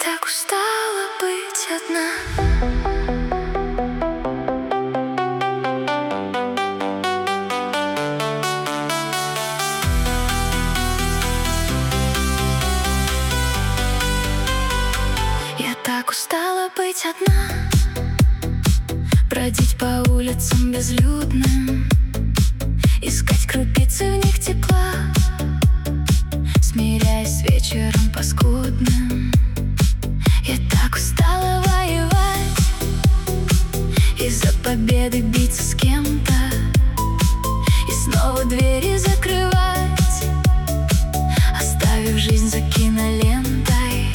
так устала быть одна. Я так устала быть одна, бродить по улицам безлюдным, искать крупицы в них тепла, смиряясь с вечером паскудным. Я так устала воевать, из-за победы биться с кем-то и снова двери закрывать, оставив жизнь за кинолентой.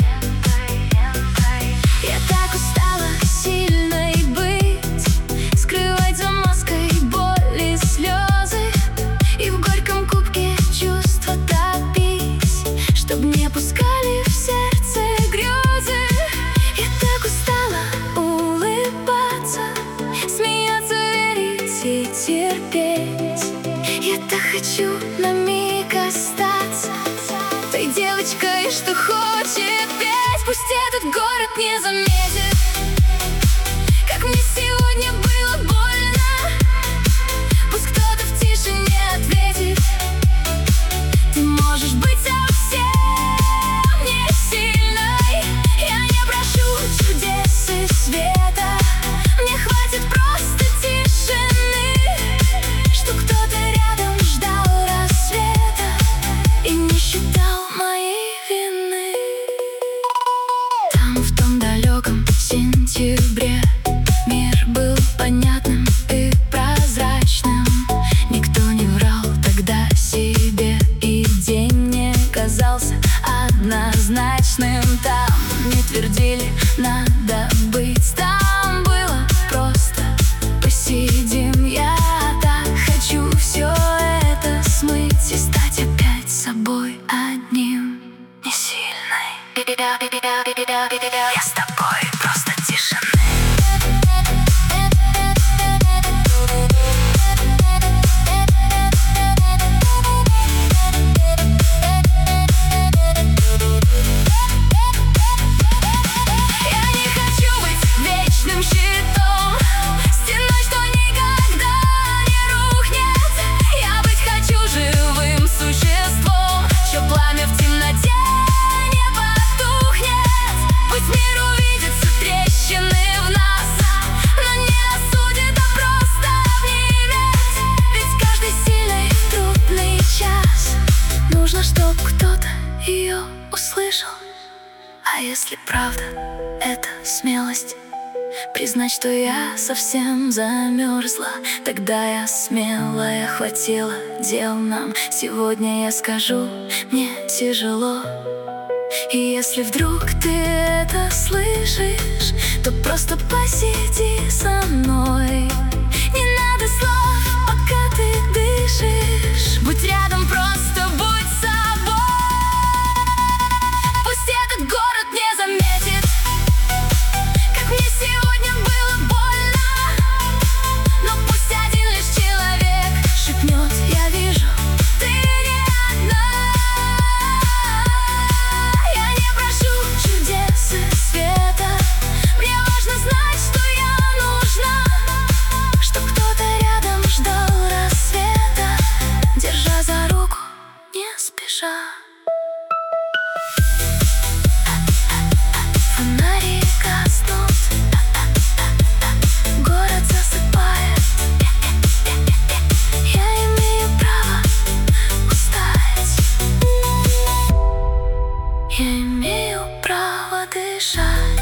Я так устала сильной быть, скрывать за маской боль и слезы, и в горьком кубке чувства топить, чтоб не пускали в сердце грезы. Я так устала улыбаться, смеяться, верить и терпеть. Я так хочу на миг остаться той девочкой, что хочет петь. Пусть этот город не заметит, как мне сегодня было больно. Пусть кто-то в тишине ответит: ты можешь быть совсем не сильной. Я не прошу чудес и света, мне хватит просто тишины, что кто-то рядом ждал рассвета и не считал моей вины. Там, в том далеком сентябре, мир был понятным и прозрачным. Никто не врал тогда себе, и день не казался однозначным. Там не твердили «надо быть», там было просто «посидим». Я так хочу все это смыть и стать опять собой одним, не сильной. Я с тобой, просто тишины. Я не хочу быть вечным щитом, стеной, что никогда не рухнет. Я быть хочу живым существом, чье пламя в темноте не потухнет. Пусть мир увидится трещины в нас, но не осудит, а просто обнимет. Ведь каждой сильной в трудный час нужно, чтоб кто-то ее услышал. А если правда это смелость, признать, что я совсем замерзла, тогда я смелая, хватило дел нам. Сегодня я скажу, мне тяжело. И если вдруг ты это слышишь, то просто посиди со мной. Не надо слов, пока ты дышишь, будь рядом, просто будь собой. Пусть этот город не заметит, как мне сегодня было больно, но пусть один лишь человек шепнет: я вижу, ты не одна. Я не прошу чудес и света, мне важно знать, что я нужна, чтоб кто-то рядом ждал рассвета, держа за руку не спеша. Фонари гаснут, город засыпает. Я имею право устать, я имею право дышать.